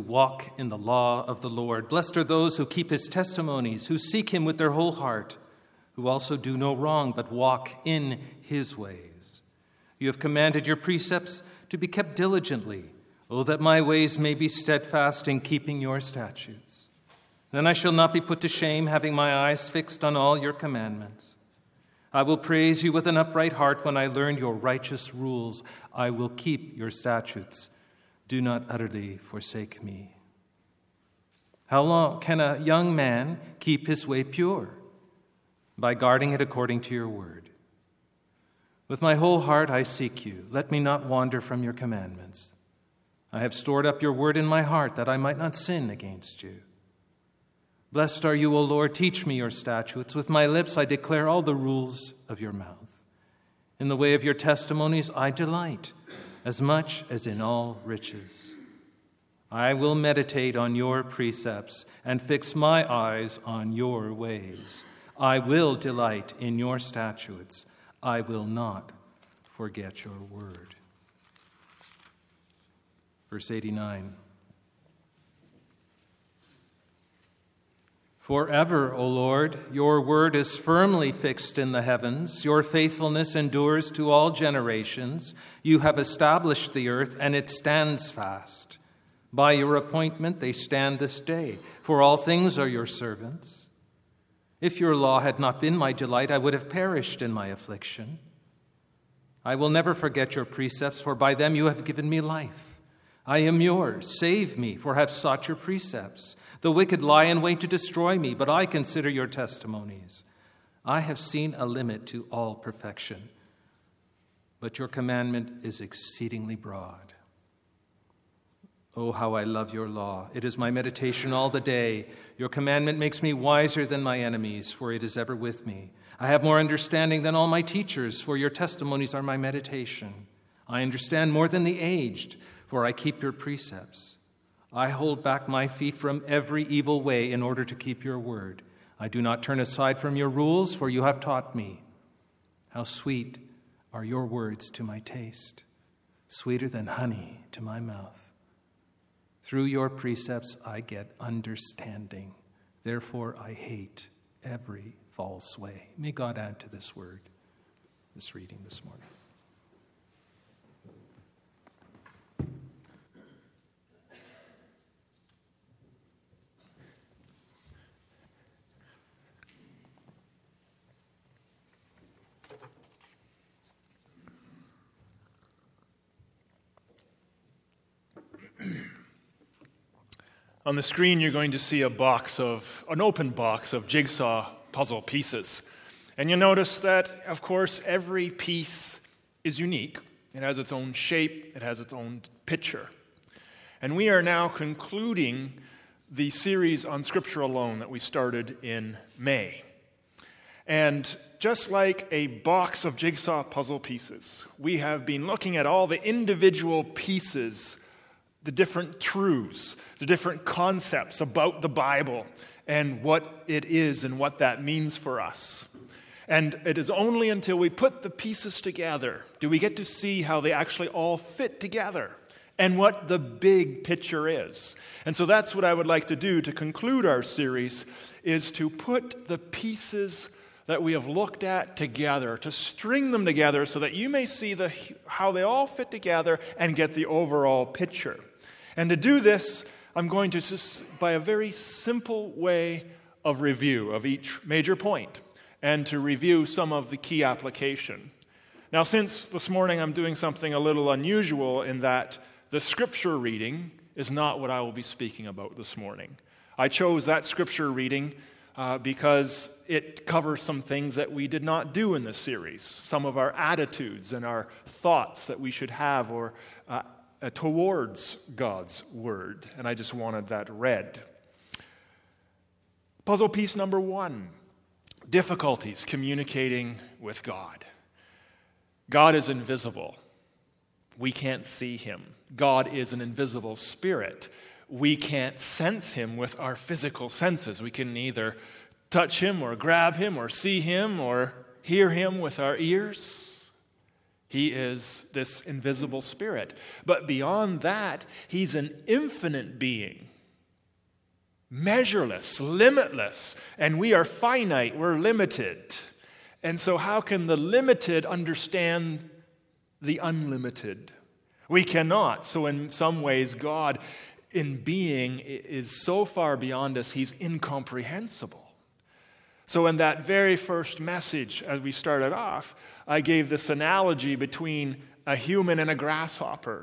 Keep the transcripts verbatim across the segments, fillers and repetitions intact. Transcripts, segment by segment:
walk in the law of the Lord. Blessed are those who keep his testimonies, who seek him with their whole heart, who also do no wrong, but walk in his ways. You have commanded your precepts to be kept diligently. Oh, that my ways may be steadfast in keeping your statutes. Then I shall not be put to shame, having my eyes fixed on all your commandments. I will praise you with an upright heart when I learn your righteous rules. I will keep your statutes. Do not utterly forsake me. How long can a young man keep his way pure? By guarding it according to your word. With my whole heart I seek you. Let me not wander from your commandments. I have stored up your word in my heart that I might not sin against you. Blessed are you, O Lord. Teach me your statutes. With my lips I declare all the rules of your mouth. In the way of your testimonies I delight, as much as in all riches. I will meditate on your precepts and fix my eyes on your ways. I will delight in your statutes. I will not forget your word. Verse eighty-nine. Forever, O Lord, your word is firmly fixed in the heavens. Your faithfulness endures to all generations. You have established the earth, and it stands fast. By your appointment they stand this day, for all things are your servants. If your law had not been my delight, I would have perished in my affliction. I will never forget your precepts, for by them you have given me life. I am yours. Save me, for I have sought your precepts. The wicked lie in wait to destroy me, but I consider your testimonies. I have seen a limit to all perfection, but your commandment is exceedingly broad. Oh, how I love your law. It is my meditation all the day. Your commandment makes me wiser than my enemies, for it is ever with me. I have more understanding than all my teachers, for your testimonies are my meditation. I understand more than the aged, for I keep your precepts. I hold back my feet from every evil way in order to keep your word. I do not turn aside from your rules, for you have taught me. How sweet are your words to my taste, sweeter than honey to my mouth. Through your precepts I get understanding. Therefore I hate every false way. May God add to this word, this reading this morning. On the screen, you're going to see a box of, an open box of jigsaw puzzle pieces. And you'll notice that, of course, every piece is unique. It has its own shape. It has its own picture. And we are now concluding the series on Scripture alone that we started in May. And just like a box of jigsaw puzzle pieces, we have been looking at all the individual pieces, the different truths, the different concepts about the Bible and what it is and what that means for us. And it is only until we put the pieces together do we get to see how they actually all fit together and what the big picture is. And so that's what I would like to do to conclude our series, is to put the pieces that we have looked at together, to string them together so that you may see the how they all fit together and get the overall picture. And to do this, I'm going to, by a very simple way of review of each major point, and to review some of the key application. Now, since this morning I'm doing something a little unusual in that the scripture reading is not what I will be speaking about this morning. I chose that scripture reading uh, because it covers some things that we did not do in this series, some of our attitudes and our thoughts that we should have or uh, Uh, towards God's word, and I just wanted that read. Puzzle piece number one, difficulties communicating with God. God is invisible. We can't see him. God is an invisible spirit. We can't sense him with our physical senses. We can neither touch him or grab him or see him or hear him with our ears. He is this invisible spirit. But beyond that, he's an infinite being. Measureless, limitless. And we are finite, we're limited. And so how can the limited understand the unlimited? We cannot. So in some ways, God in being is so far beyond us, he's incomprehensible. So in that very first message, as we started off, I gave this analogy between a human and a grasshopper.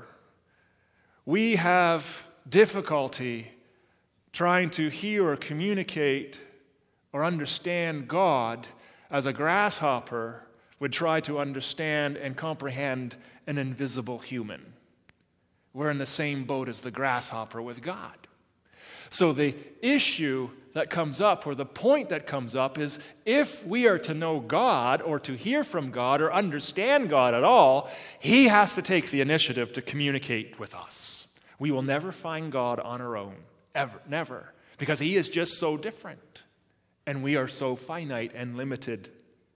We have difficulty trying to hear or communicate or understand God as a grasshopper would try to understand and comprehend an invisible human. We're in the same boat as the grasshopper with God. So the issue that comes up, or the point that comes up, is if we are to know God or to hear from God or understand God at all, he has to take the initiative to communicate with us. We will never find God on our own, ever, never, because he is just so different, and we are so finite and limited.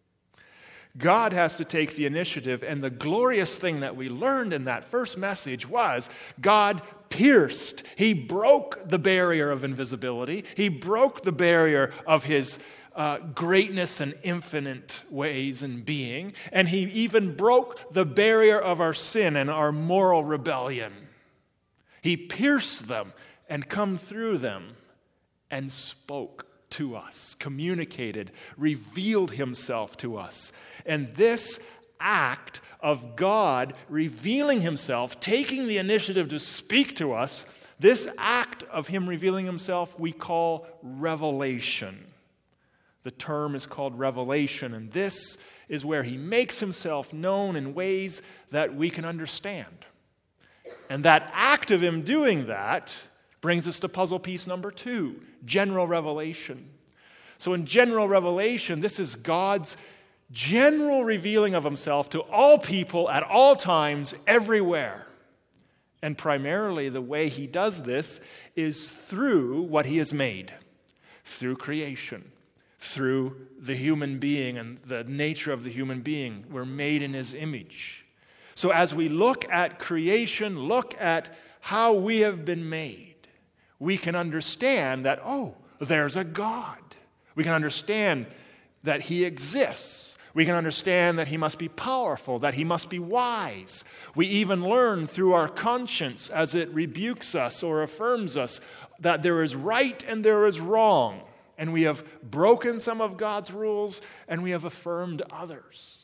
God has to take the initiative, and the glorious thing that we learned in that first message was God pierced. He broke the barrier of invisibility. He broke the barrier of his uh, greatness and infinite ways and being, and he even broke the barrier of our sin and our moral rebellion. He pierced them and come through them and spoke to us, communicated, revealed himself to us. And this act of God revealing himself, taking the initiative to speak to us, this act of him revealing himself we call revelation. The term is called revelation, and this is where he makes himself known in ways that we can understand. And that act of him doing that brings us to puzzle piece number two, general revelation. So in general revelation, this is God's general revealing of himself to all people at all times, everywhere. And primarily the way he does this is through what he has made, through creation, through the human being and the nature of the human being. We're made in his image. So as we look at creation, look at how we have been made, we can understand that, oh, there's a God. We can understand that he exists. We can understand that he must be powerful, that he must be wise. We even learn through our conscience as it rebukes us or affirms us that there is right and there is wrong. And we have broken some of God's rules and we have affirmed others.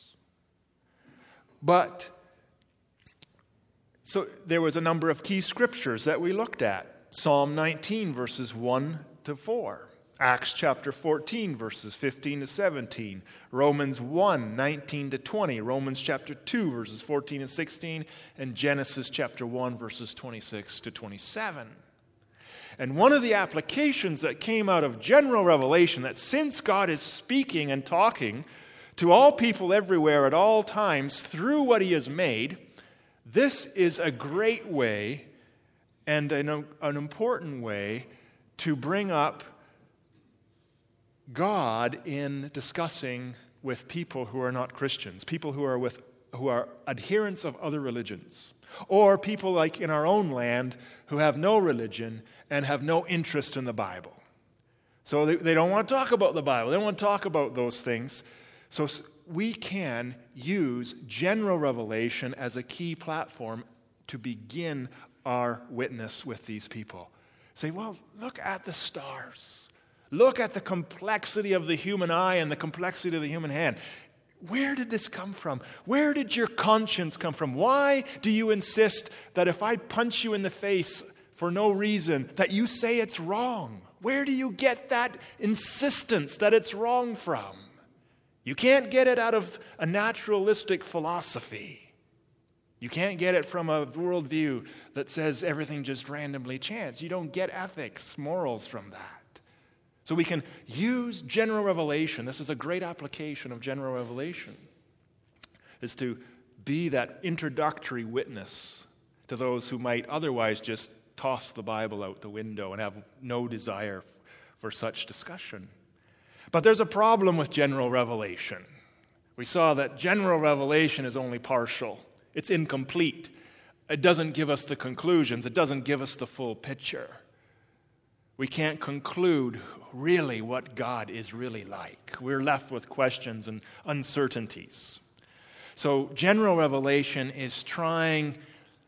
But, so there was a number of key scriptures that we looked at. Psalm nineteen, verses one to four. Acts chapter fourteen, verses fifteen to seventeen. Romans one, nineteen to twenty. Romans chapter two, verses fourteen and sixteen. And Genesis chapter one, verses twenty-six to twenty-seven. And one of the applications that came out of general revelation, that since God is speaking and talking to all people everywhere at all times through what he has made, this is a great way and an, an important way to bring up God in discussing with people who are not Christians, people who are with who are adherents of other religions, or people like in our own land who have no religion and have no interest in the Bible. So they, they don't want to talk about the Bible. They don't want to talk about those things. So we can use general revelation as a key platform to begin our witness with these people. Say, well, look at the stars. Look at the complexity of the human eye and the complexity of the human hand. Where did this come from? Where did your conscience come from? Why do you insist that if I punch you in the face for no reason, that you say it's wrong? Where do you get that insistence that it's wrong from? You can't get it out of a naturalistic philosophy. You can't get it from a worldview that says everything just randomly chance. You don't get ethics, morals from that. So we can use general revelation. This is a great application of general revelation, is to be that introductory witness to those who might otherwise just toss the Bible out the window and have no desire for such discussion. But there's a problem with general revelation. We saw that general revelation is only partial. It's incomplete. It doesn't give us the conclusions. It doesn't give us the full picture. We can't conclude really what God is really like. We're left with questions and uncertainties. So general revelation is trying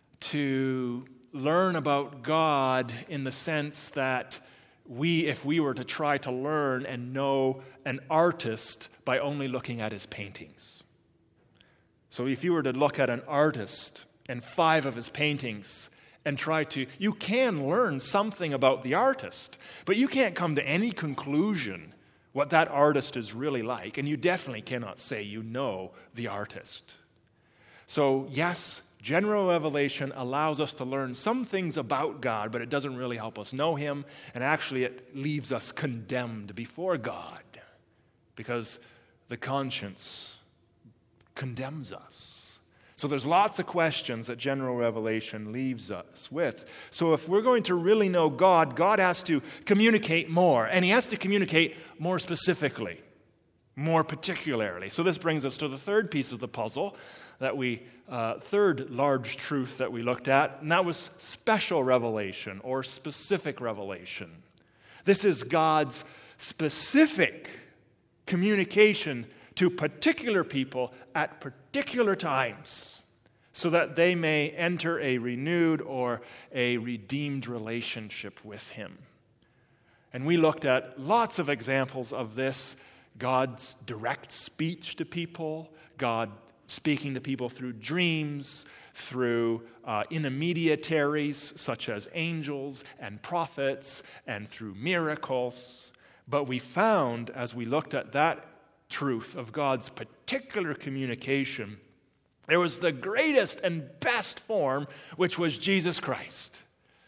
to learn about God in the sense that we, if we were to try to learn and know an artist by only looking at his paintings. So if you were to look at an artist and five of his paintings and try to, you can learn something about the artist, but you can't come to any conclusion what that artist is really like, and you definitely cannot say you know the artist. So yes, general revelation allows us to learn some things about God, but it doesn't really help us know him, and actually it leaves us condemned before God because the conscience condemns us. So there's lots of questions that general revelation leaves us with. So if we're going to really know God, God has to communicate more, and he has to communicate more specifically, more particularly. So this brings us to the third piece of the puzzle, that we, uh, third large truth that we looked at, and that was special revelation or specific revelation. This is God's specific communication to particular people at particular times so that they may enter a renewed or a redeemed relationship with him. And we looked at lots of examples of this: God's direct speech to people, God speaking to people through dreams, through uh, intermediaries such as angels and prophets, and through miracles. But we found, as we looked at that truth of God's particular communication, there was the greatest and best form, which was Jesus Christ.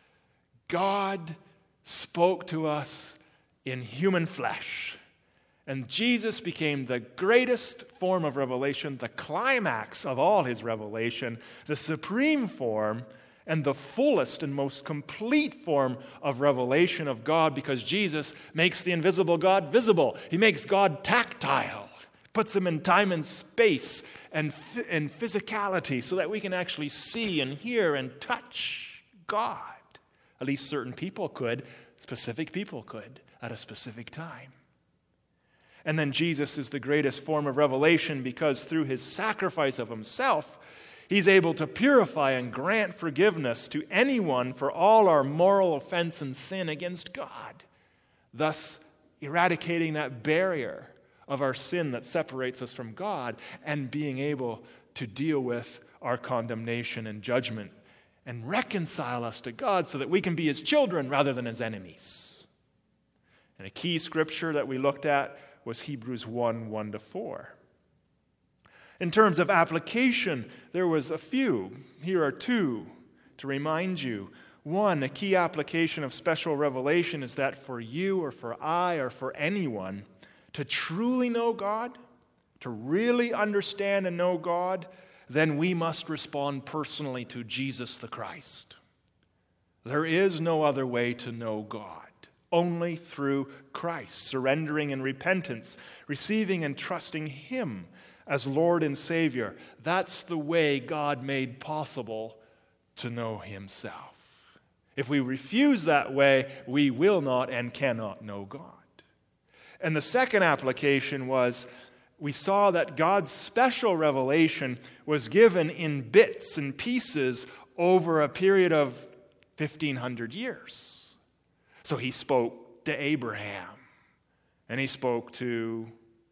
God spoke to us in human flesh. And Jesus became the greatest form of revelation, the climax of all his revelation, the supreme form, and the fullest and most complete form of revelation of God, because Jesus makes the invisible God visible. He makes God tactile, puts him in time and space and, and physicality so that we can actually see and hear and touch God. At least certain people could, specific people could, at a specific time. And then Jesus is the greatest form of revelation because through his sacrifice of himself, he's able to purify and grant forgiveness to anyone for all our moral offense and sin against God, thus eradicating that barrier of our sin that separates us from God and being able to deal with our condemnation and judgment and reconcile us to God so that we can be his children rather than his enemies. And a key scripture that we looked at was Hebrews one, one to four. In terms of application, there was a few. Here are two to remind you. One, a key application of special revelation is that for you or for I or for anyone to truly know God, to really understand and know God, then we must respond personally to Jesus the Christ. There is no other way to know God. Only through Christ, surrendering in repentance, receiving and trusting him as Lord and Savior. That's the way God made possible to know himself. If we refuse that way, we will not and cannot know God. And the second application was, we saw that God's special revelation was given in bits and pieces over a period of fifteen hundred years. So he spoke to Abraham, and he spoke to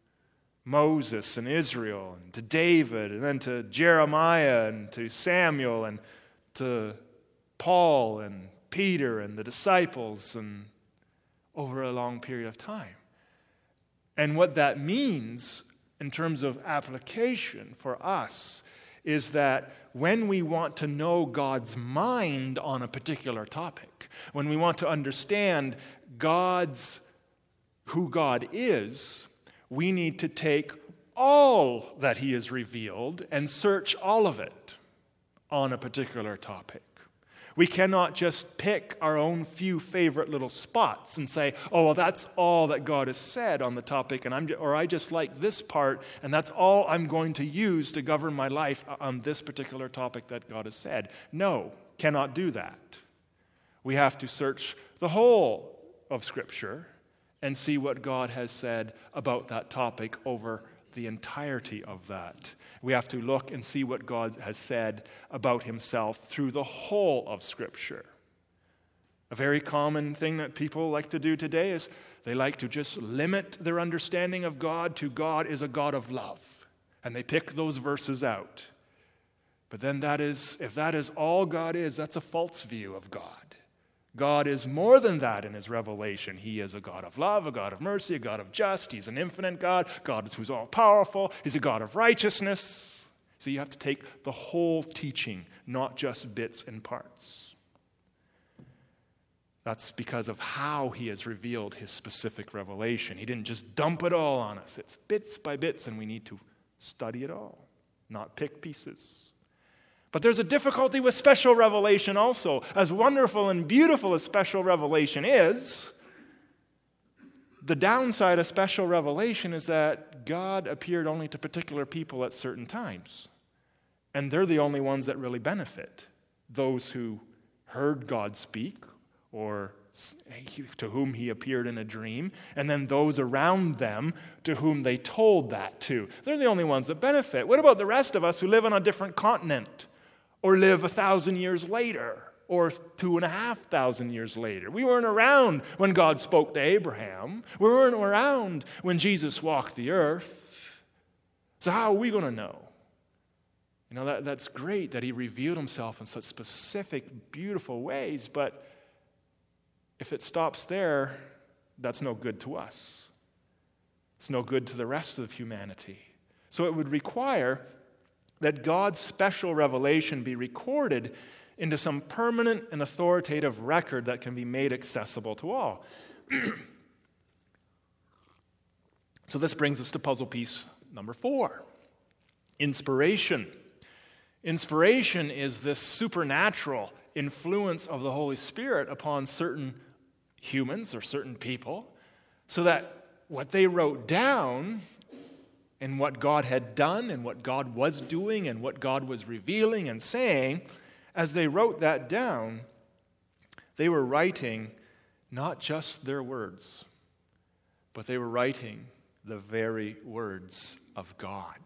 Moses and Israel, and to David, and then to Jeremiah, and to Samuel, and to Paul, and Peter, and the disciples, and over a long period of time. And what that means in terms of application for us is that when we want to know God's mind on a particular topic, when we want to understand God's, who God is, we need to take all that he has revealed and search all of it on a particular topic. We cannot just pick our own few favorite little spots and say, oh, well, that's all that God has said on the topic, and I'm, or I just like this part, and that's all I'm going to use to govern my life on this particular topic that God has said. No, cannot do that. We have to search the whole of Scripture and see what God has said about that topic over the entirety of that. We have to look and see what God has said about himself through the whole of Scripture. A very common thing that people like to do today is they like to just limit their understanding of God to God is a God of love. And they pick those verses out. But then that is, if that is all God is, that's a false view of God. God is more than that in his revelation. He is a God of love, a God of mercy, a God of just. He's an infinite God. God who's all-powerful. He's a God of righteousness. So you have to take the whole teaching, not just bits and parts. That's because of how he has revealed his specific revelation. He didn't just dump it all on us. It's bits by bits, and we need to study it all, not pick pieces. But there's a difficulty with special revelation also. As wonderful and beautiful as special revelation is, the downside of special revelation is that God appeared only to particular people at certain times. And they're the only ones that really benefit. Those who heard God speak, or to whom he appeared in a dream, and then those around them to whom they told that to. They're the only ones that benefit. What about the rest of us who live on a different continent? Or live a thousand years later, or two and a half thousand years later. We weren't around when God spoke to Abraham. We weren't around when Jesus walked the earth. So how are we going to know? You know, that, that's great that he revealed himself in such specific, beautiful ways, but if it stops there, that's no good to us. It's no good to the rest of humanity. So it would require that God's special revelation be recorded into some permanent and authoritative record that can be made accessible to all. So this brings us to puzzle piece number four, inspiration. Inspiration is this supernatural influence of the Holy Spirit upon certain humans or certain people, so that what they wrote down and what God had done and what God was doing and what God was revealing and saying, as they wrote that down, they were writing not just their words, but they were writing the very words of God.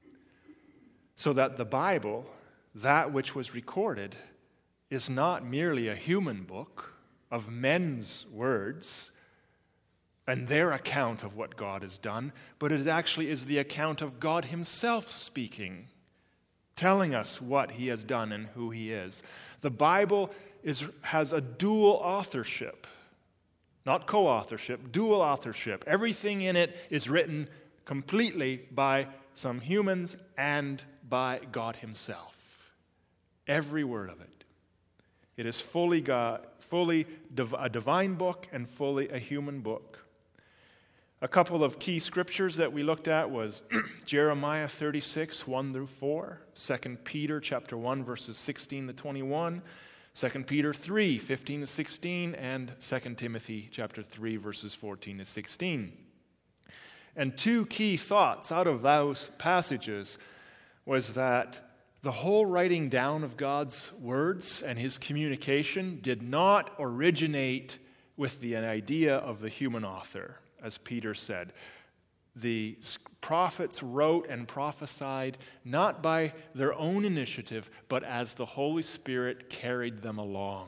So that the Bible, that which was recorded, is not merely a human book of men's words and their account of what God has done, but it actually is the account of God himself speaking, telling us what he has done and who he is. The Bible is, has a dual authorship, not co-authorship, dual authorship. Everything in it is written completely by some humans and by God himself. Every word of it. It is fully God, fully div- a divine book and fully a human book. A couple of key scriptures that we looked at was Jeremiah thirty-six, one through four, Second Peter chapter one, verses sixteen to twenty-one, Second Peter three, fifteen to sixteen, and Second Timothy chapter three, verses fourteen to sixteen. And two key thoughts out of those passages was that the whole writing down of God's words and his communication did not originate with the idea of the human author. As Peter said, the prophets wrote and prophesied not by their own initiative, but as the Holy Spirit carried them along.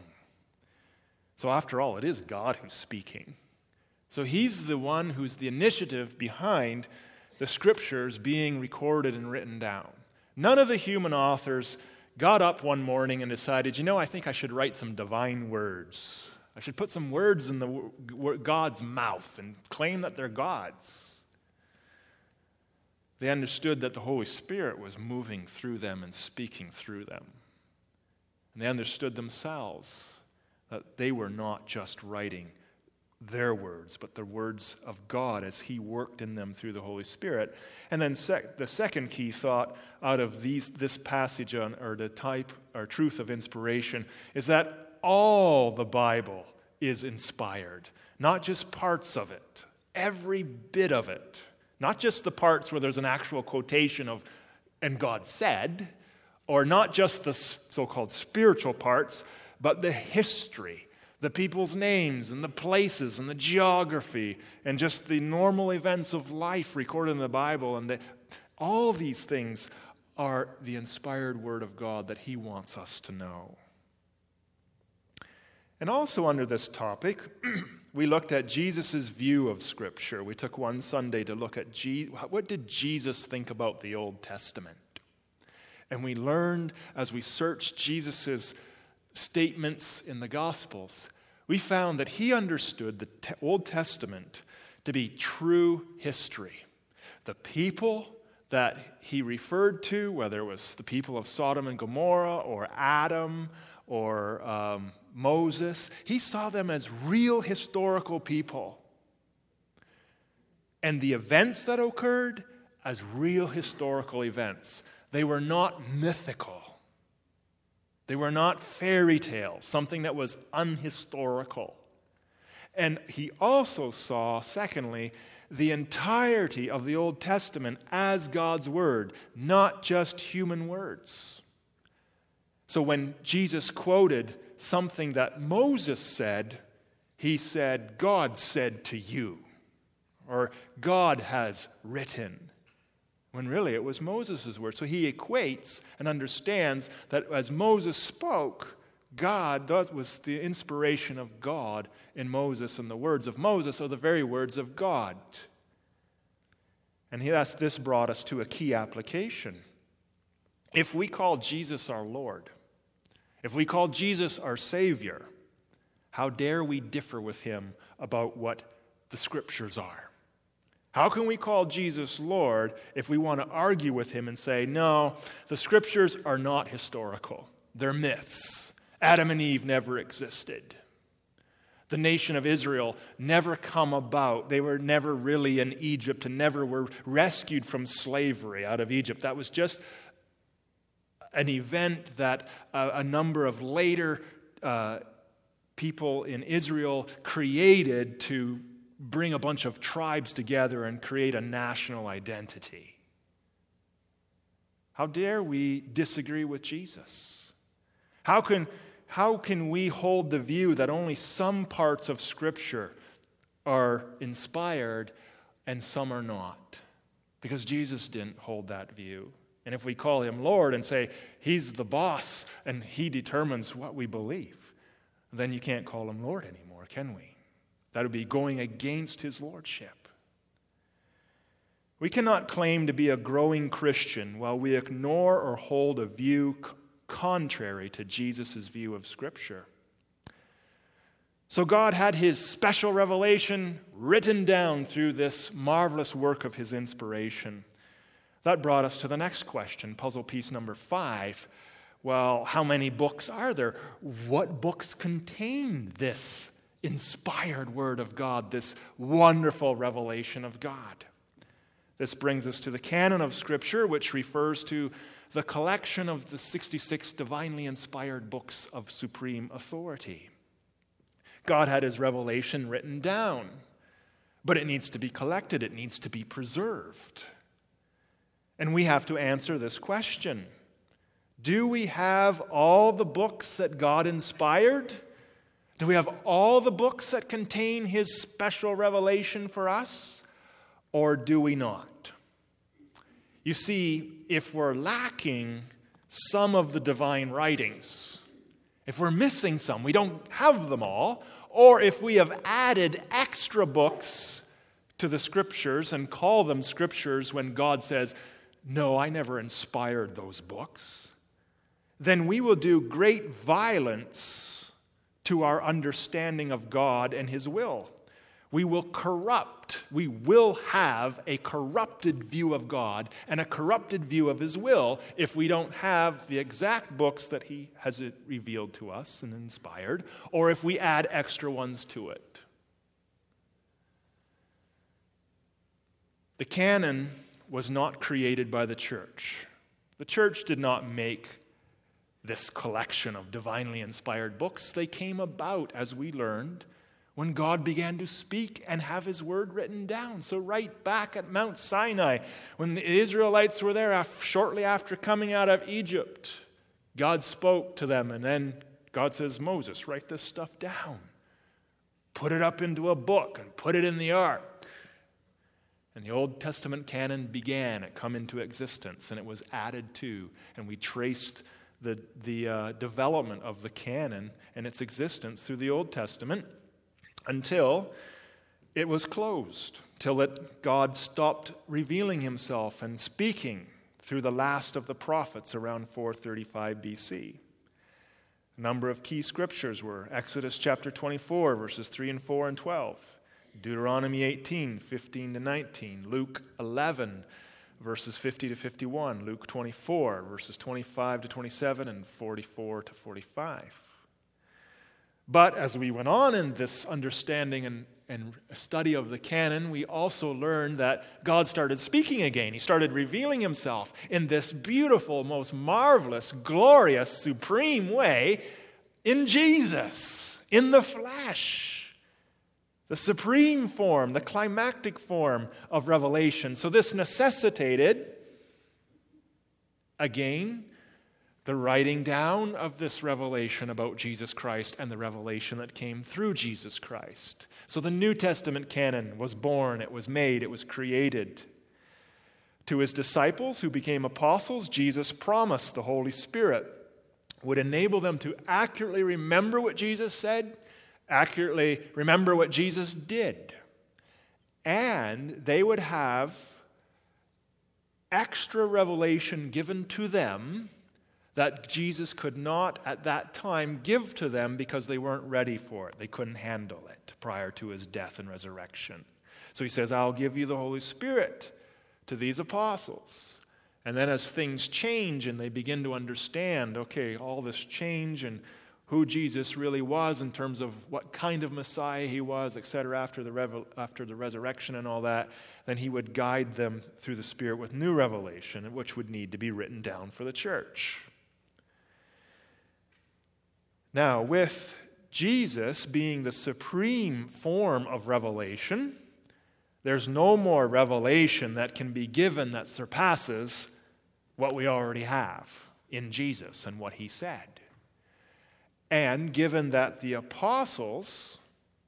So after all, it is God who's speaking. So he's the one who's the initiative behind the scriptures being recorded and written down. None of the human authors got up one morning and decided, you know, I think I should write some divine words. I should put some words in the God's mouth and claim that they're God's. They understood that the Holy Spirit was moving through them and speaking through them. And they understood themselves that they were not just writing their words, but the words of God as he worked in them through the Holy Spirit. And then sec- the second key thought out of these, this passage on, or the type or truth of inspiration is that all the Bible is inspired, not just parts of it, every bit of it. Not just the parts where there's an actual quotation of, and God said, or not just the so-called spiritual parts, but the history, the people's names and the places and the geography and just the normal events of life recorded in the Bible. And the, all these things are the inspired Word of God that He wants us to know. And also under this topic, we looked at Jesus' view of Scripture. We took one Sunday to look at Je- what did Jesus think about the Old Testament? And we learned as we searched Jesus' statements in the Gospels, we found that he understood the te- Old Testament to be true history. The people that he referred to, whether it was the people of Sodom and Gomorrah or Adam or um, Moses, he saw them as real historical people. And the events that occurred as real historical events. They were not mythical. They were not fairy tales, something that was unhistorical. And he also saw, secondly, the entirety of the Old Testament as God's Word, not just human words. So when Jesus quoted something that Moses said, he said, God said to you, or God has written, when really it was Moses' word. So he equates and understands that as Moses spoke, God, that was the inspiration of God in Moses, and the words of Moses are the very words of God. And that's, this brought us to a key application. If we call Jesus our Lord, if we call Jesus our Savior, how dare we differ with him about what the Scriptures are? How can we call Jesus Lord if we want to argue with him and say, no, the Scriptures are not historical. They're myths. Adam and Eve never existed. The nation of Israel never come about. They were never really in Egypt and never were rescued from slavery out of Egypt. That was just an event that a, a number of later uh, people in Israel created to bring a bunch of tribes together and create a national identity. How dare we disagree with Jesus? How can, how can we hold the view that only some parts of Scripture are inspired and some are not? Because Jesus didn't hold that view. And if we call him Lord and say he's the boss and he determines what we believe, then you can't call him Lord anymore, can we? That would be going against his lordship. We cannot claim to be a growing Christian while we ignore or hold a view c- contrary to Jesus' view of Scripture. So God had his special revelation written down through this marvelous work of his inspiration. That brought us to the next question, puzzle piece number five. Well, how many books are there? What books contain this inspired Word of God, this wonderful revelation of God? This brings us to the canon of Scripture, which refers to the collection of the sixty-six divinely inspired books of supreme authority. God had his revelation written down, but it needs to be collected, it needs to be preserved. And we have to answer this question. Do we have all the books that God inspired? Do we have all the books that contain his special revelation for us? Or do we not? You see, if we're lacking some of the divine writings, if we're missing some, we don't have them all, or if we have added extra books to the Scriptures and call them Scriptures when God says, no, I never inspired those books, then we will do great violence to our understanding of God and his will. We will corrupt, we will have a corrupted view of God and a corrupted view of his will if we don't have the exact books that he has revealed to us and inspired, or if we add extra ones to it. The canon was not created by the church. The church did not make this collection of divinely inspired books, they came about, as we learned, when God began to speak and have his word written down. So right back at Mount Sinai, when the Israelites were there shortly after coming out of Egypt, God spoke to them, and then God says, Moses, write this stuff down. Put it up into a book and put it in the ark. And the Old Testament canon began. It come into existence, and it was added to. And we traced the, the uh, development of the canon and its existence through the Old Testament until it was closed, till it, God stopped revealing himself and speaking through the last of the prophets around four thirty-five B C. A number of key scriptures were Exodus chapter twenty-four, verses three and four and twelve, Deuteronomy eighteen, fifteen to nineteen, Luke eleven, verses fifty to fifty-one, Luke twenty-four, verses twenty-five to twenty-seven, and forty-four to forty-five. But as we went on in this understanding and, and study of the canon, we also learned that God started speaking again. He started revealing himself in this beautiful, most marvelous, glorious, supreme way in Jesus, in the flesh. The supreme form, the climactic form of revelation. So this necessitated, again, the writing down of this revelation about Jesus Christ and the revelation that came through Jesus Christ. So the New Testament canon was born, it was made, it was created. To his disciples who became apostles, Jesus promised the Holy Spirit would enable them to accurately remember what Jesus said, accurately remember what Jesus did. And they would have extra revelation given to them that Jesus could not at that time give to them because they weren't ready for it. They couldn't handle it prior to his death and resurrection. So he says, I'll give you the Holy Spirit to these apostles. And then as things change and they begin to understand, okay, all this change and who Jesus really was in terms of what kind of Messiah he was, et cetera, after the, revel- after the resurrection and all that, then he would guide them through the Spirit with new revelation, which would need to be written down for the church. Now, with Jesus being the supreme form of revelation, there's no more revelation that can be given that surpasses what we already have in Jesus and what he said. And given that the apostles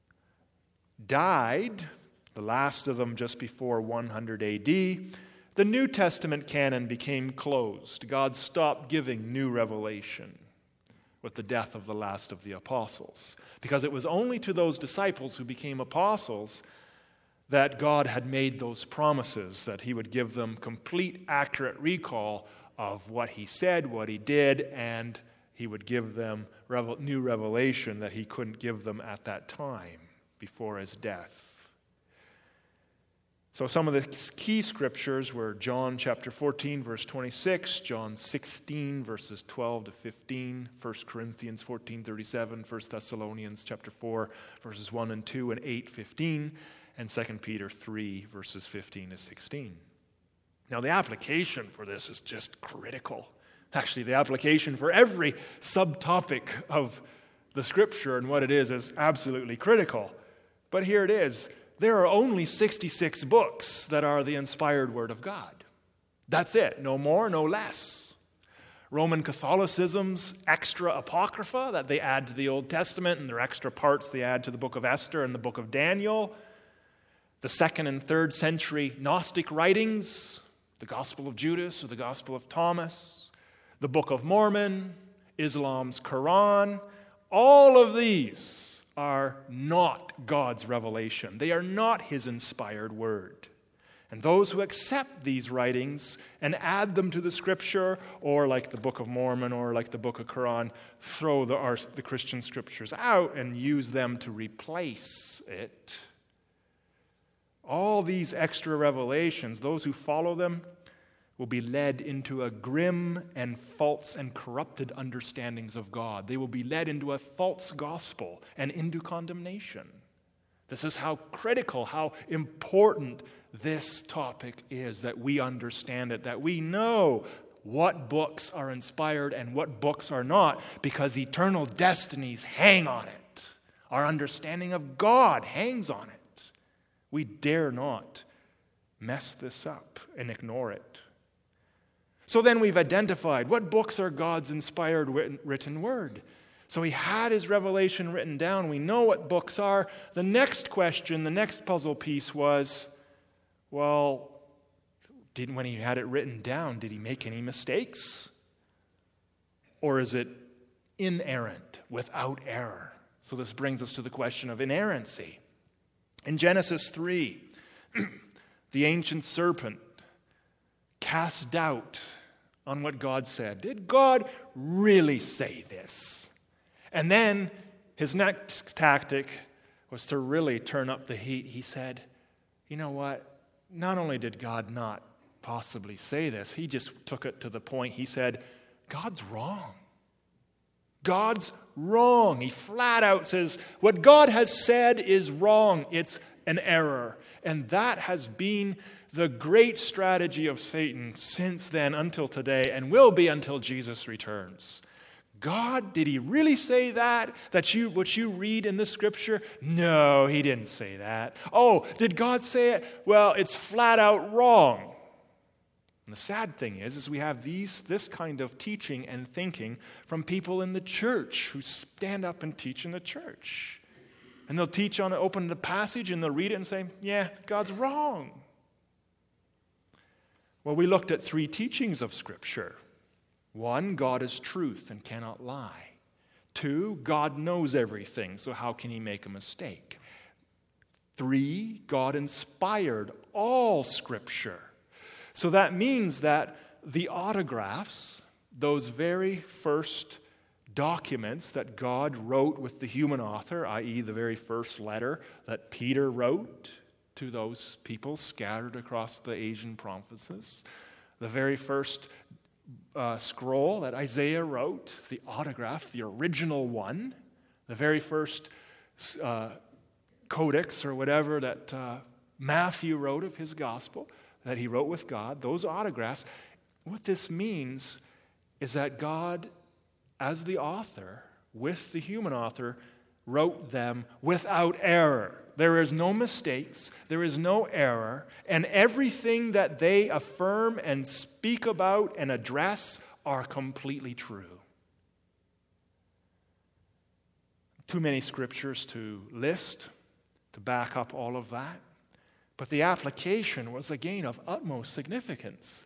died, the last of them just before one hundred A D, the New Testament canon became closed. God stopped giving new revelation with the death of the last of the apostles. Because it was only to those disciples who became apostles that God had made those promises, that he would give them complete, accurate recall of what he said, what he did, and he would give them revel- new revelation that he couldn't give them at that time before his death. So some of the key scriptures were John chapter fourteen, verse twenty-six, John sixteen, verses twelve to fifteen, First Corinthians fourteen, thirty-seven, First Thessalonians chapter four, verses one and two, and eight, fifteen, and Second Peter three, verses fifteen to sixteen. Now the application for this is just critical. Actually, the application for every subtopic of the scripture and what it is is absolutely critical. But here it is. There are only sixty-six books that are the inspired Word of God. That's it. No more, no less. Roman Catholicism's extra apocrypha that they add to the Old Testament, and their extra parts they add to the book of Esther and the book of Daniel. The second and third century Gnostic writings, the Gospel of Judas or the Gospel of Thomas, the Book of Mormon, Islam's Quran, all of these are not God's revelation. They are not his inspired word. And those who accept these writings and add them to the scripture, or like the Book of Mormon or like the Book of Quran, throw the, our, the Christian scriptures out and use them to replace it. All these extra revelations, those who follow them will be led into a grim and false and corrupted understandings of God. They will be led into a false gospel and into condemnation. This is how critical, how important this topic is, that we understand it, that we know what books are inspired and what books are not, because eternal destinies hang on it. Our understanding of God hangs on it. We dare not mess this up and ignore it. So then we've identified what books are God's inspired written word. So he had his revelation written down. We know what books are. The next question, the next puzzle piece was, well, did, when he had it written down, did he make any mistakes? Or is it inerrant, without error? So this brings us to the question of inerrancy. In Genesis three, the ancient serpent cast doubt on what God said. Did God really say this? And then his next tactic was to really turn up the heat. He said, you know what? Not only did God not possibly say this, he just took it to the point. He said, God's wrong. God's wrong. He flat out says, what God has said is wrong. It's an error. And that has been the great strategy of Satan since then until today, and will be until Jesus returns. God, did he really say that? That you, what you read in the scripture? No, he didn't say that. Oh, did God say it? Well, it's flat out wrong. And the sad thing is, is we have these, this kind of teaching and thinking from people in the church who stand up and teach in the church. And they'll teach on it, open the passage, and they'll read it and say, yeah, God's wrong. Well, we looked at three teachings of Scripture. One, God is truth and cannot lie. Two, God knows everything, so how can he make a mistake? Three, God inspired all Scripture. So that means that the autographs, those very first documents that God wrote with the human author, that is the very first letter that Peter wrote to those people scattered across the Asian provinces, the very first uh, scroll that Isaiah wrote, the autograph, the original one, the very first uh, codex or whatever that uh, Matthew wrote of his gospel, that he wrote with God, those autographs, what this means is that God, as the author, with the human author, wrote them without error. There is no mistakes, there is no error, and everything that they affirm and speak about and address are completely true. Too many scriptures to list to back up all of that, but the application was again of utmost significance.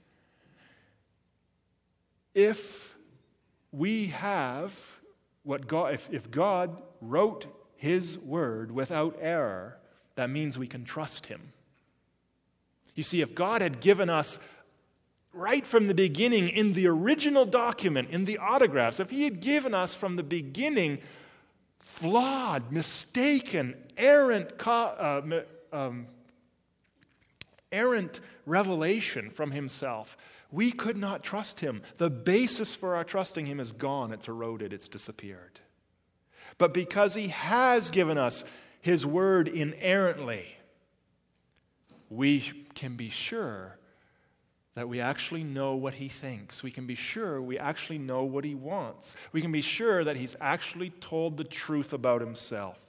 If we have what God, if, if God wrote his word without error, that means we can trust him. You see, if God had given us right from the beginning in the original document, in the autographs, if he had given us from the beginning flawed, mistaken, errant, uh, um, errant revelation from himself, we could not trust him. The basis for our trusting him is gone. It's eroded. It's disappeared. But because he has given us his word inerrantly, we can be sure that we actually know what he thinks. We can be sure we actually know what he wants. We can be sure that he's actually told the truth about himself.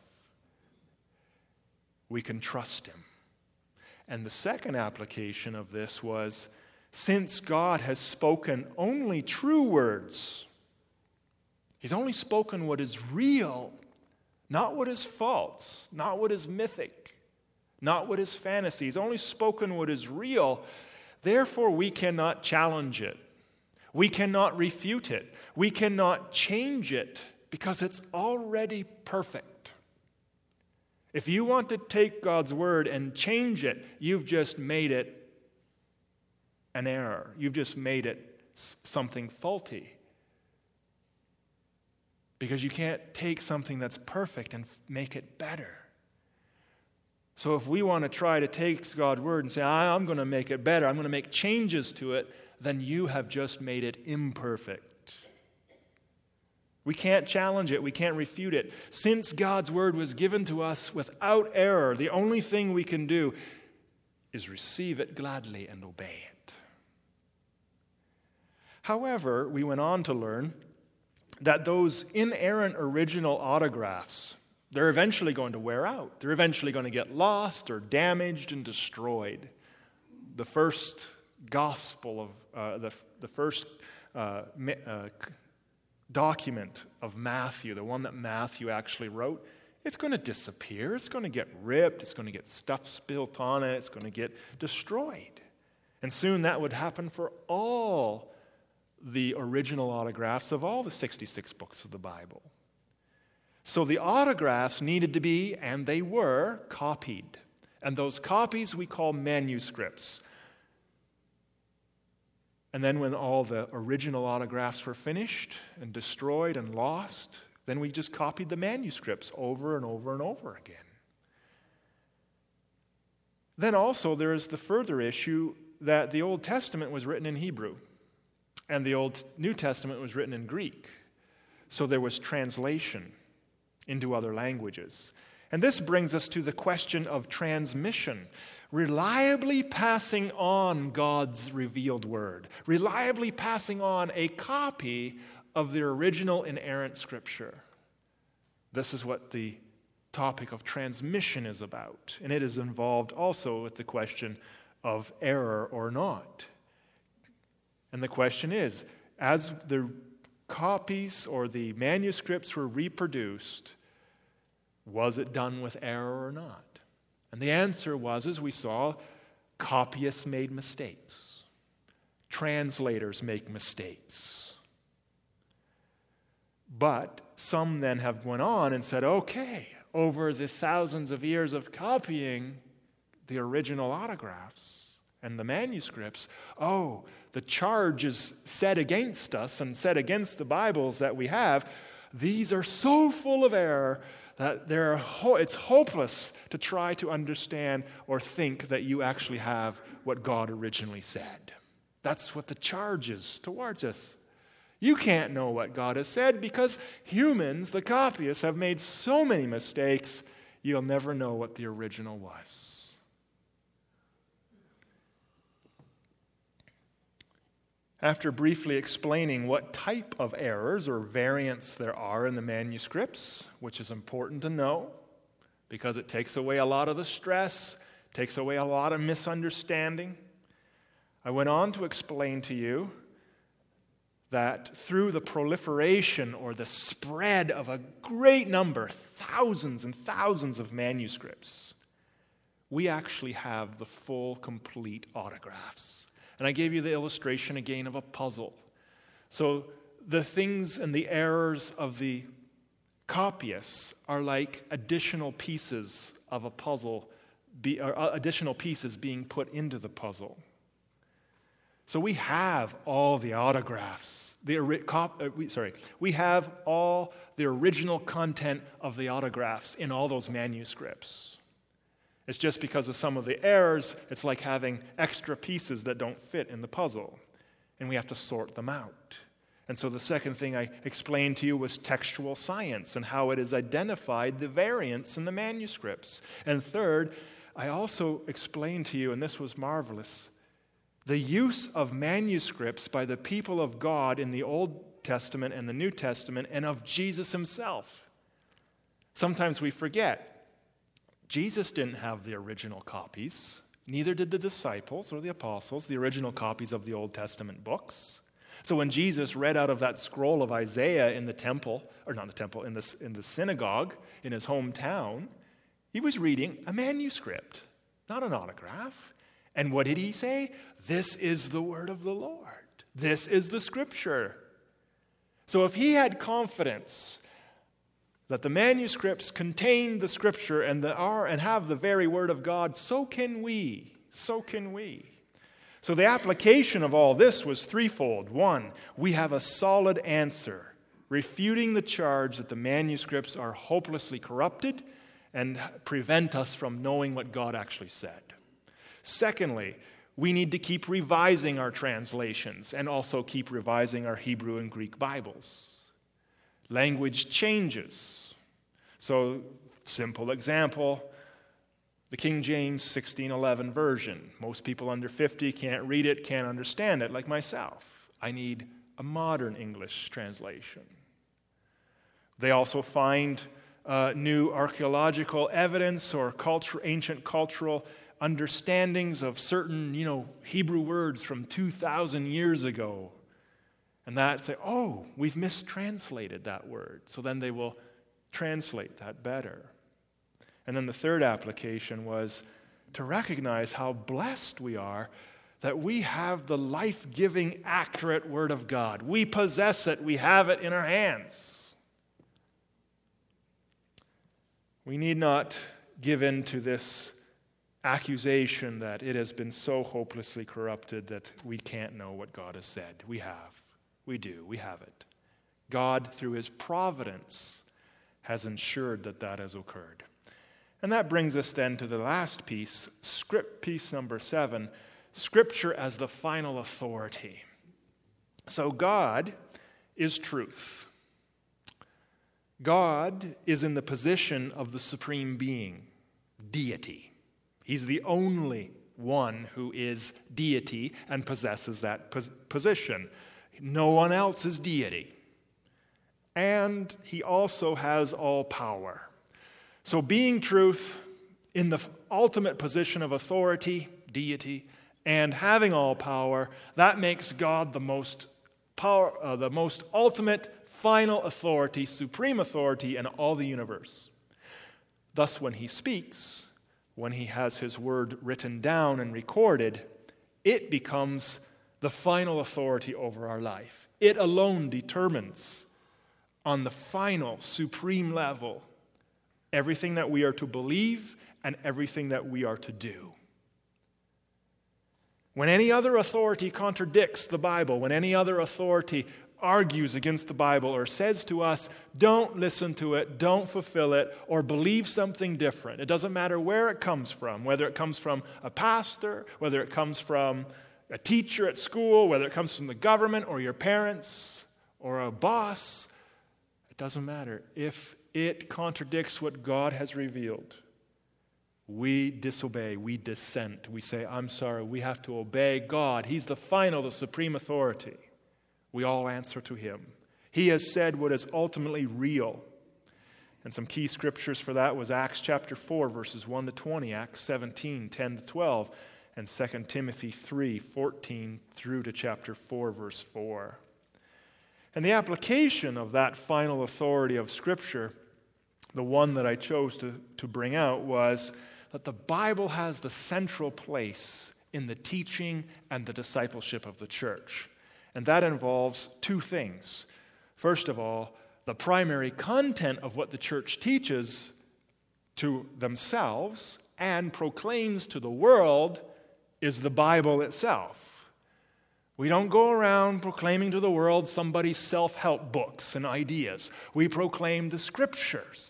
We can trust him. And the second application of this was, since God has spoken only true words, he's only spoken what is real, not what is false, not what is mythic, not what is fantasy. He's only spoken what is real. Therefore, we cannot challenge it. We cannot refute it. We cannot change it because it's already perfect. If you want to take God's word and change it, you've just made it an error. You've just made it something faulty. Because you can't take something that's perfect and make it better. So if we want to try to take God's word and say, I'm going to make it better, I'm going to make changes to it, then you have just made it imperfect. We can't challenge it. We can't refute it. Since God's word was given to us without error, the only thing we can do is receive it gladly and obey it. However, we went on to learn that those inerrant original autographs, they're eventually going to wear out. They're eventually going to get lost or damaged and destroyed. The first gospel of uh, the the first uh, uh, document of Matthew, the one that Matthew actually wrote, it's going to disappear. It's going to get ripped. It's going to get stuff spilt on it. It's going to get destroyed. And soon that would happen for all the original autographs of all the sixty-six books of the Bible. So the autographs needed to be, and they were, copied. And those copies we call manuscripts. And then when all the original autographs were finished and destroyed and lost, then we just copied the manuscripts over and over and over again. Then also there is the further issue that the Old Testament was written in Hebrew and the Old New Testament was written in Greek. So there was translation into other languages. And this brings us to the question of transmission, reliably passing on God's revealed word, reliably passing on a copy of the original inerrant scripture. This is what the topic of transmission is about, and it is involved also with the question of error or not. And the question is, as the copies or the manuscripts were reproduced, was it done with error or not? And the answer was, as we saw, copyists made mistakes. Translators make mistakes. But some then have went on and said, okay, over the thousands of years of copying the original autographs and the manuscripts, oh, the charge is set against us and set against the Bibles that we have. These are so full of error that they're ho- it's hopeless to try to understand or think that you actually have what God originally said. That's what the charge is towards us. You can't know what God has said because humans, the copyists, have made so many mistakes, you'll never know what the original was. After briefly explaining what type of errors or variants there are in the manuscripts, which is important to know because it takes away a lot of the stress, takes away a lot of misunderstanding, I went on to explain to you that through the proliferation or the spread of a great number, thousands and thousands of manuscripts, we actually have the full, complete autographs. And I gave you the illustration again of a puzzle. So the things and the errors of the copyists are like additional pieces of a puzzle, be, or additional pieces being put into the puzzle. So we have all the autographs. The cop, uh, we, sorry, we have all the original content of the autographs in all those manuscripts. It's just because of some of the errors, it's like having extra pieces that don't fit in the puzzle, and we have to sort them out. And so the second thing I explained to you was textual science and how it has identified the variants in the manuscripts. And third, I also explained to you, and this was marvelous, the use of manuscripts by the people of God in the Old Testament and the New Testament and of Jesus himself. Sometimes we forget. Jesus didn't have the original copies. Neither did the disciples or the apostles, the original copies of the Old Testament books. So when Jesus read out of that scroll of Isaiah in the temple, or not the temple, in the, in the synagogue in his hometown, he was reading a manuscript, not an autograph. And what did he say? This is the word of the Lord. This is the scripture. So if he had confidence that the manuscripts contain the scripture and the are and have the very word of God, so can we. So can we. So the application of all this was threefold. One, we have a solid answer, refuting the charge that the manuscripts are hopelessly corrupted and prevent us from knowing what God actually said. Secondly, we need to keep revising our translations and also keep revising our Hebrew and Greek Bibles. Language changes. So, simple example, the King James sixteen eleven version. Most people under fifty can't read it, can't understand it, like myself. I need a modern English translation. They also find uh, new archaeological evidence or culture, ancient cultural understandings of certain, you know, Hebrew words from two thousand years ago. And that say, oh, we've mistranslated that word. So then they will translate that better. And then the third application was to recognize how blessed we are that we have the life-giving, accurate Word of God. We possess it. We have it in our hands. We need not give in to this accusation that it has been so hopelessly corrupted that we can't know what God has said. We have. We do. We have it. God, through His providence, has ensured that that has occurred. And that brings us then to the last piece, script piece number seven, Scripture as the final authority. So God is truth. God is in the position of the supreme being, deity. He's the only one who is deity and possesses that pos- position. No one else is deity. And He also has all power. So being truth in the ultimate position of authority, deity, and having all power, that makes God the most power, uh, the most ultimate, final authority, supreme authority in all the universe. Thus, when He speaks, when He has His word written down and recorded, it becomes the final authority over our life. It alone determines on the final, supreme level everything that we are to believe and everything that we are to do. When any other authority contradicts the Bible, when any other authority argues against the Bible or says to us, don't listen to it, don't fulfill it, or believe something different. It doesn't matter where it comes from, whether it comes from a pastor, whether it comes from a teacher at school, whether it comes from the government or your parents or a boss. It doesn't matter. If it contradicts what God has revealed, we disobey, we dissent. We say, I'm sorry, we have to obey God. He's the final, the supreme authority. We all answer to Him. He has said what is ultimately real. And some key scriptures for that was Acts chapter four, verses one to twenty, Acts seventeen, ten to twelve, and Second Timothy three, fourteen through to chapter four, verse four. And the application of that final authority of Scripture, the one that I chose to, to bring out, was that the Bible has the central place in the teaching and the discipleship of the church. And that involves two things. First of all, the primary content of what the church teaches to themselves and proclaims to the world is the Bible itself. We don't go around proclaiming to the world somebody's self-help books and ideas. We proclaim the Scriptures.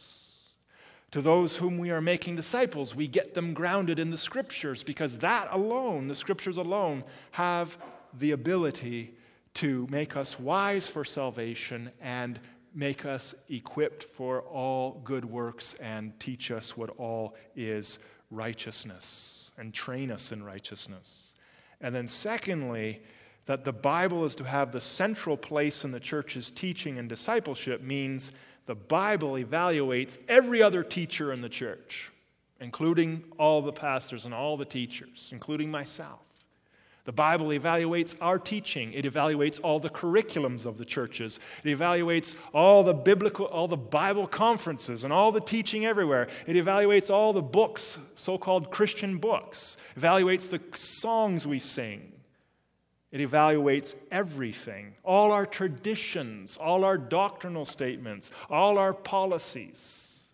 To those whom we are making disciples, we get them grounded in the Scriptures because that alone, the Scriptures alone, have the ability to make us wise for salvation and make us equipped for all good works and teach us what all is righteousness and train us in righteousness. And then secondly, that the Bible is to have the central place in the church's teaching and discipleship means the Bible evaluates every other teacher in the church, including all the pastors and all the teachers, including myself. The Bible evaluates our teaching. It evaluates all the curriculums of the churches. It evaluates all the biblical, all the Bible conferences and all the teaching everywhere. It evaluates all the books, so-called Christian books. It evaluates the songs we sing. It evaluates everything, all our traditions, all our doctrinal statements, all our policies,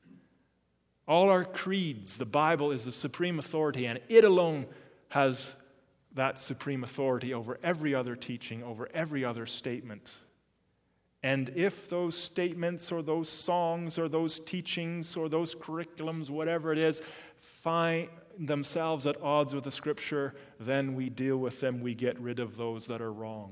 all our creeds. The Bible is the supreme authority, and it alone has that supreme authority over every other teaching, over every other statement. And if those statements or those songs or those teachings or those curriculums, whatever it is, find themselves at odds with the Scripture, then we deal with them. We get rid of those that are wrong.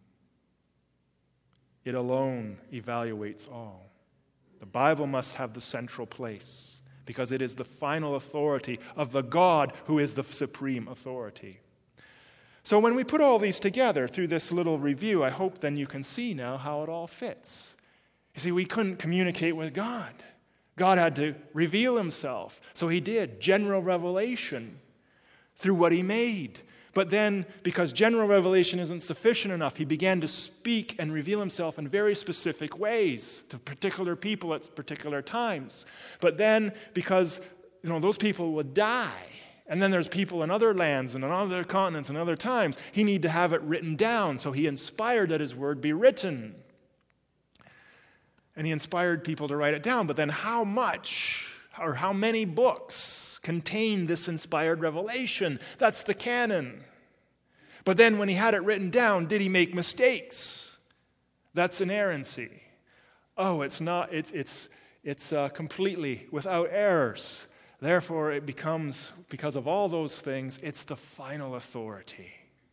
It alone evaluates all. The Bible must have the central place because it is the final authority of the God who is the supreme authority. So when we put all these together through this little review, I hope then you can see now how it all fits. You see, we couldn't communicate with God. God had to reveal himself. So he did, general revelation through what he made. But then, because general revelation isn't sufficient enough, he began to speak and reveal himself in very specific ways to particular people at particular times. But then, because you know those people would die, and then there's people in other lands and on other continents and other times, he needed to have it written down. So he inspired that his word be written. And he inspired people to write it down. But then how much or how many books contain this inspired revelation? That's the canon. But then when he had it written down, did he make mistakes? That's inerrancy. Oh, it's not, it's, it's, it's uh, completely without errors. Therefore, it becomes, because of all those things, it's the final authority.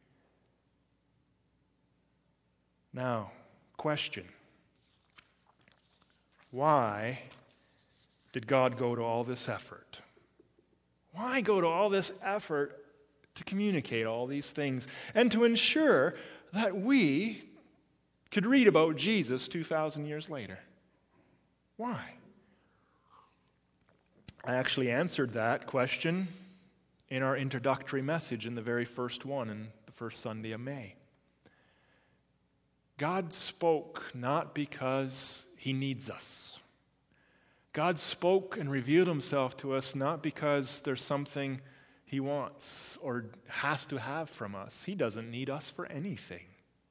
Now, question. Why did God go to all this effort? Why go to all this effort to communicate all these things and to ensure that we could read about Jesus two thousand years later? Why? I actually answered that question in our introductory message in the very first one, in the first Sunday of May. God spoke not because he needs us. God spoke and revealed himself to us not because there's something he wants or has to have from us. He doesn't need us for anything.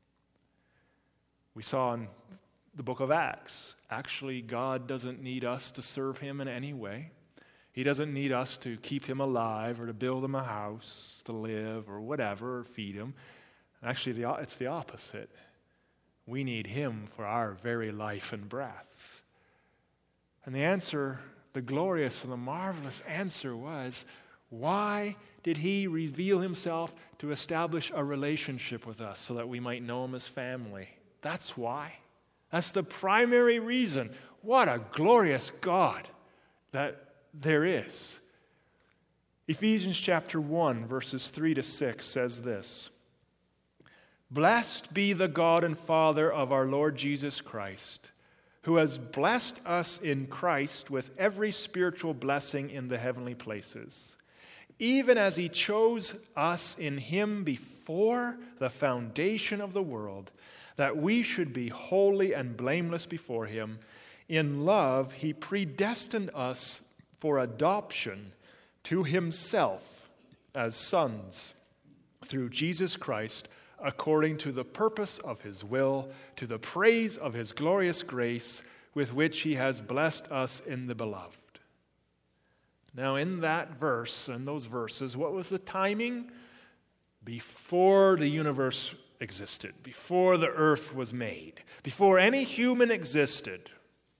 We saw in the book of Acts, actually, God doesn't need us to serve him in any way. He doesn't need us to keep him alive or to build him a house to live or whatever, or feed him. Actually, it's the opposite. We need him for our very life and breath. And the answer, the glorious and the marvelous answer was, why did he reveal himself to establish a relationship with us so that we might know him as family? That's why. That's the primary reason. What a glorious God that there is. Ephesians chapter one, verses three to six says this: Blessed be the God and Father of our Lord Jesus Christ, who has blessed us in Christ with every spiritual blessing in the heavenly places, even as he chose us in him before the foundation of the world, that we should be holy and blameless before him. In love, he predestined us for adoption to himself as sons through Jesus Christ, according to the purpose of his will, to the praise of his glorious grace, with which he has blessed us in the beloved. Now, in that verse, in those verses, what was the timing? Before the universe existed, before the earth was made, before any human existed.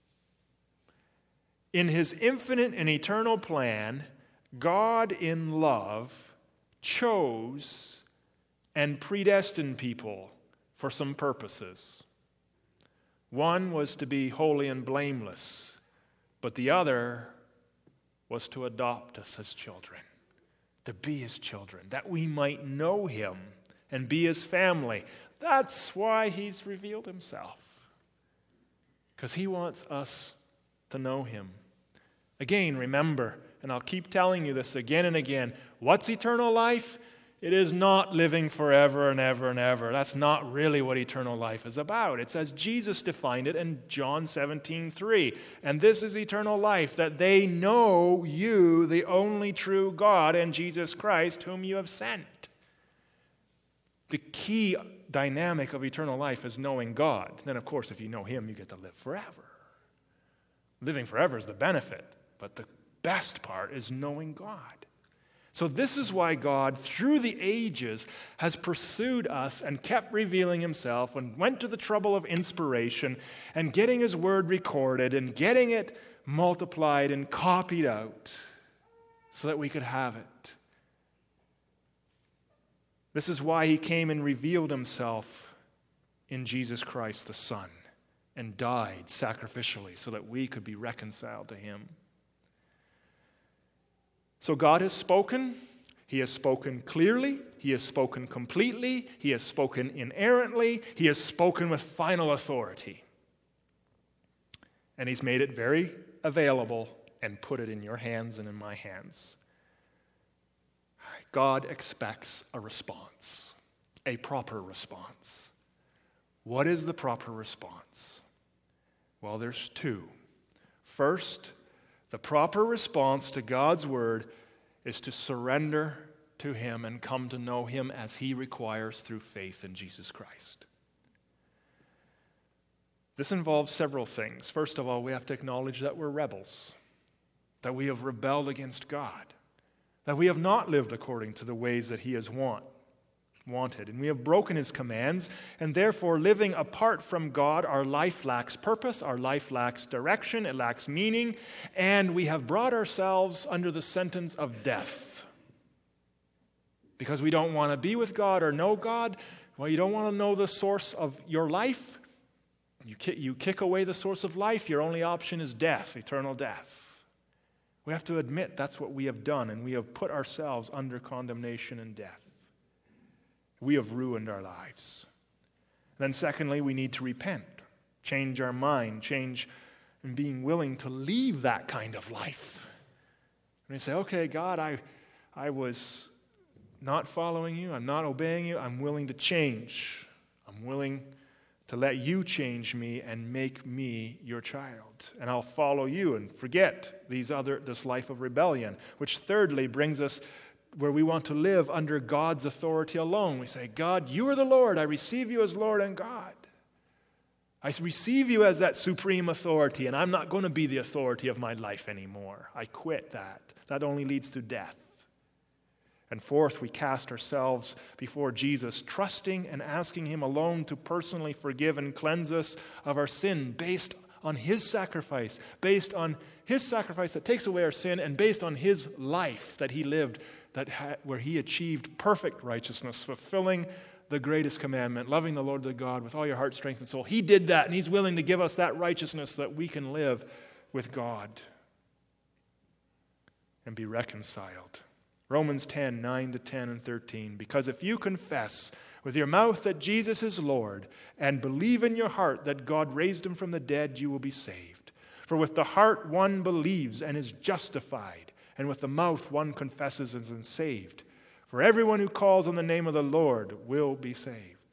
In his infinite and eternal plan, God in love chose and predestined people for some purposes. One was to be holy and blameless, but the other was to adopt us as children, to be his children, that we might know him and be his family. That's why he's revealed himself, because he wants us to know him. Again, remember, and I'll keep telling you this again and again, what's eternal life? It is not living forever and ever and ever. That's not really what eternal life is about. It's as Jesus defined it in John seventeen three. And this is eternal life, that they know you, the only true God, and Jesus Christ, whom you have sent. The key dynamic of eternal life is knowing God. Then, of course, if you know him, you get to live forever. Living forever is the benefit, but the best part is knowing God. So this is why God, through the ages, has pursued us and kept revealing himself and went to the trouble of inspiration and getting his word recorded and getting it multiplied and copied out so that we could have it. This is why he came and revealed himself in Jesus Christ, the Son, and died sacrificially so that we could be reconciled to him. So God has spoken, He has spoken clearly, he has spoken completely, he has spoken inerrantly, he has spoken with final authority. And he's made it very available and put it in your hands and in my hands. God expects a response, a proper response. What is the proper response? Well, there's two. First, the proper response to God's word is to surrender to him and come to know him as he requires through faith in Jesus Christ. This involves several things. First of all, we have to acknowledge that we're rebels, that we have rebelled against God, that we have not lived according to the ways that he has want, wanted, and we have broken his commands, and therefore living apart from God, our life lacks purpose, our life lacks direction, it lacks meaning, and we have brought ourselves under the sentence of death. Because we don't want to be with God or know God, well, you don't want to know the source of your life, you kick, you kick away the source of life, your only option is death, eternal death. We have to admit that's what we have done, and we have put ourselves under condemnation and death. We have ruined our lives. Then secondly, we need to repent, change our mind, change in being willing to leave that kind of life. And we say, okay, God, I, I was not following you, I'm not obeying you, I'm willing to change. I'm willing to let you change me and make me your child. And I'll follow you and forget these other this life of rebellion, which thirdly brings us where we want to live under God's authority alone. We say, God, you are the Lord. I receive you as Lord and God. I receive you as that supreme authority, and I'm not going to be the authority of my life anymore. I quit that. That only leads to death. And fourth, we cast ourselves before Jesus, trusting and asking him alone to personally forgive and cleanse us of our sin based on his sacrifice, based on his sacrifice that takes away our sin, and based on his life that he lived, that ha- where he achieved perfect righteousness, fulfilling the greatest commandment, loving the Lord thy God with all your heart, strength, and soul. He did that, and he's willing to give us that righteousness that we can live with God and be reconciled. Romans ten, nine to ten and thirteen. Because if you confess with your mouth that Jesus is Lord and believe in your heart that God raised him from the dead, you will be saved. For with the heart one believes and is justified, and with the mouth one confesses and is saved. For everyone who calls on the name of the Lord will be saved.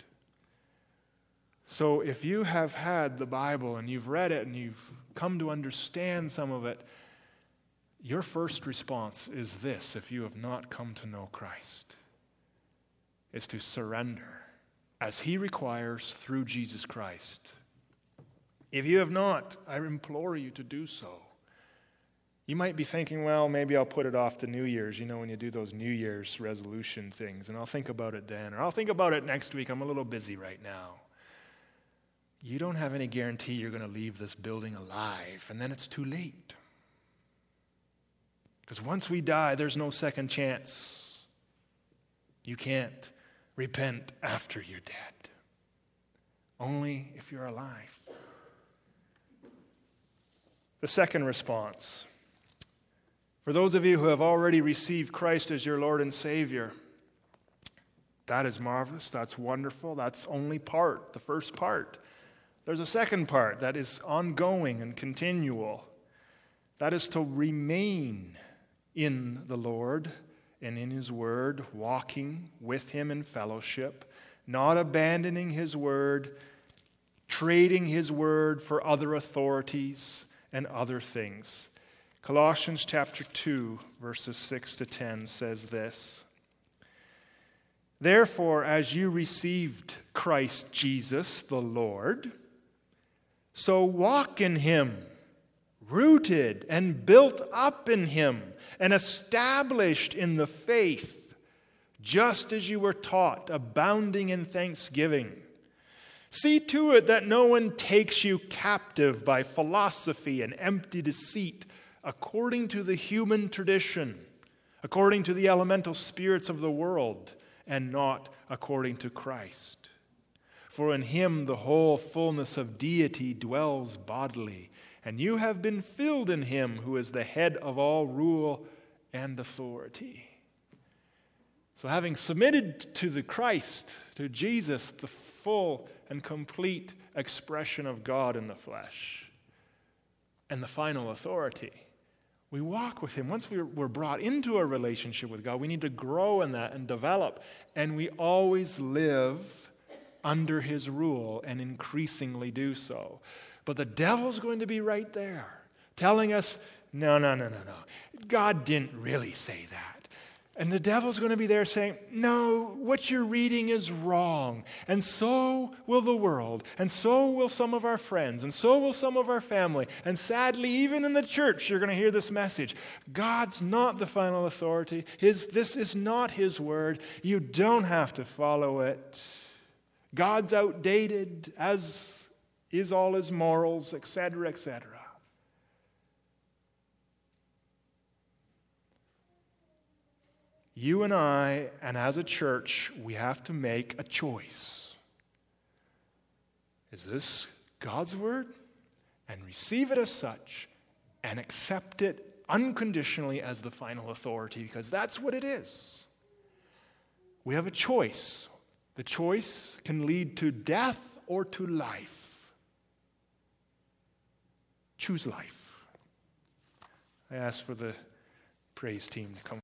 So if you have had the Bible and you've read it and you've come to understand some of it, your first response is this, if you have not come to know Christ, is to surrender as he requires through Jesus Christ. If you have not, I implore you to do so. You might be thinking, well, maybe I'll put it off to New Year's, you know, when you do those New Year's resolution things, and I'll think about it then, or I'll think about it next week. I'm a little busy right now. You don't have any guarantee you're going to leave this building alive, and then it's too late. Because once we die, there's no second chance. You can't repent after you're dead. Only if you're alive. The second response. For those of you who have already received Christ as your Lord and Savior, that is marvelous, that's wonderful, that's only part, the first part. There's a second part that is ongoing and continual. That is to remain in the Lord and in his word, walking with him in fellowship, not abandoning his word, trading his word for other authorities and other things. Colossians chapter two, verses six to ten says this. Therefore, as you received Christ Jesus the Lord, so walk in him, rooted and built up in him, and established in the faith, just as you were taught, abounding in thanksgiving. See to it that no one takes you captive by philosophy and empty deceit, according to the human tradition, according to the elemental spirits of the world, and not according to Christ. For in him the whole fullness of deity dwells bodily, and you have been filled in him who is the head of all rule and authority. So having submitted to the Christ, to Jesus, the full and complete expression of God in the flesh and the final authority, we walk with him. Once we're, we're brought into a relationship with God, we need to grow in that and develop. And we always live under his rule and increasingly do so. But the devil's going to be right there telling us, no, no, no, no, no. God didn't really say that. And the devil's going to be there saying, no, what you're reading is wrong. And so will the world. And so will some of our friends. And so will some of our family. And sadly, even in the church, you're going to hear this message. God's not the final authority. His, this is not his word. You don't have to follow it. God's outdated, as is all his morals, et cetera, et cetera. You and I, and as a church, we have to make a choice. Is this God's word? And receive it as such, and accept it unconditionally as the final authority, because that's what it is. We have a choice. The choice can lead to death or to life. Choose life. I ask for the praise team to come.